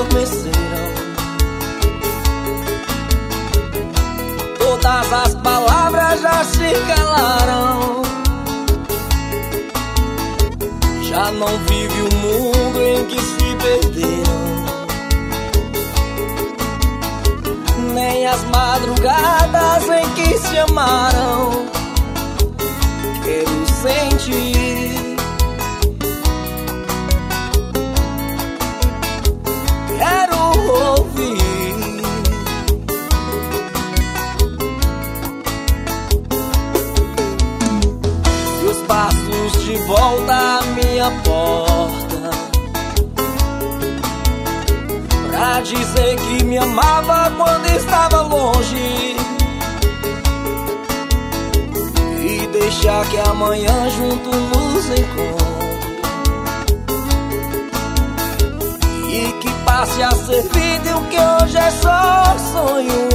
adormeceram. Todas as palavras já se calaram. Já não vive o mundo em que se perderam, nem as madrugadas em que se amaram. Quero sentir, quero ouvir seus passos de volta à minha porta, pra dizer que me amava quando estava longe, e deixar que amanhã junto nos encontre, e que passe a ser vida o que hoje é só sonho,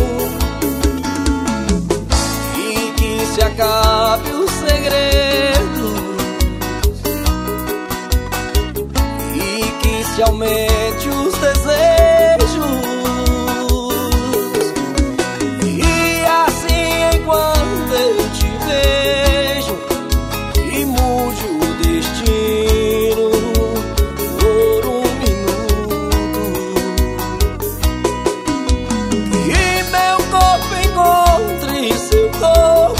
e que se acabe o segredo, e que se aumente os desejos, e assim enquanto eu te vejo, e mude o destino por um minuto, e meu corpo encontre seu corpo,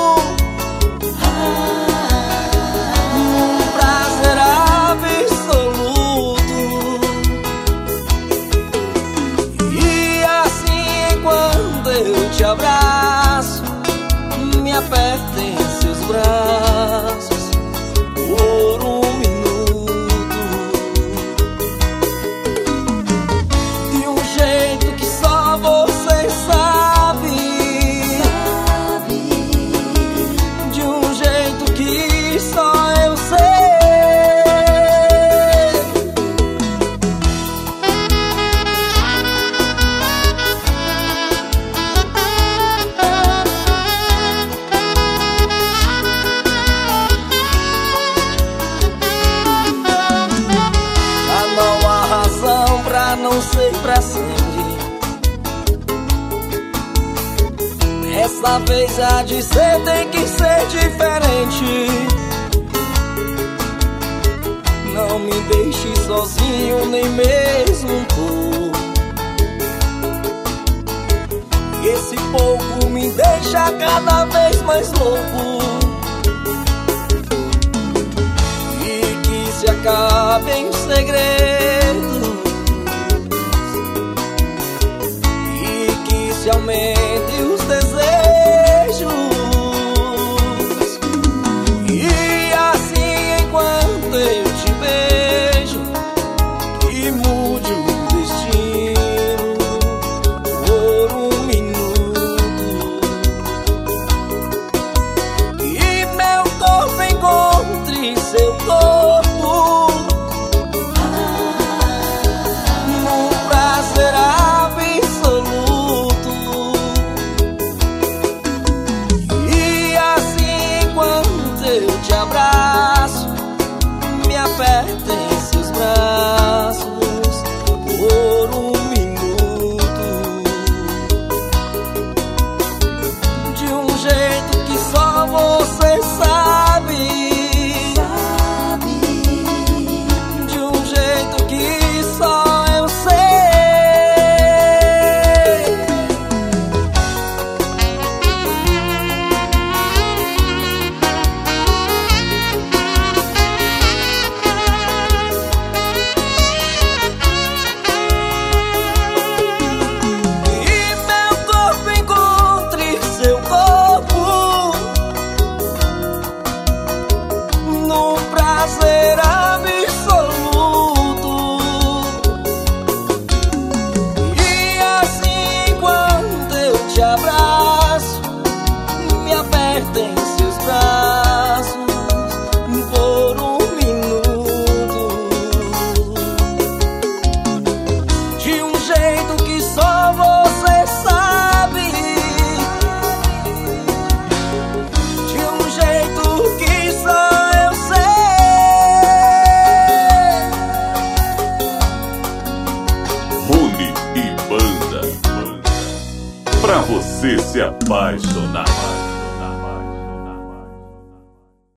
um prazer absoluto, e assim enquanto eu te abraço, me aperta em seus braços por um minuto, de um jeito que só você sabe, de um jeito que só eu sei. Já não há razão pra não ser pra sempre. Dessa vez há de ser, tem que ser diferente. Não me deixe sozinho nem mesmo um pouco. Esse pouco me deixa cada vez mais louco, e que se acabem os segredos, e que se aumentem os desejos, e assim enquanto eu te vejo, que mude o destino por um minuto, e meu corpo encontre seu corpo, pra você se apaixonar.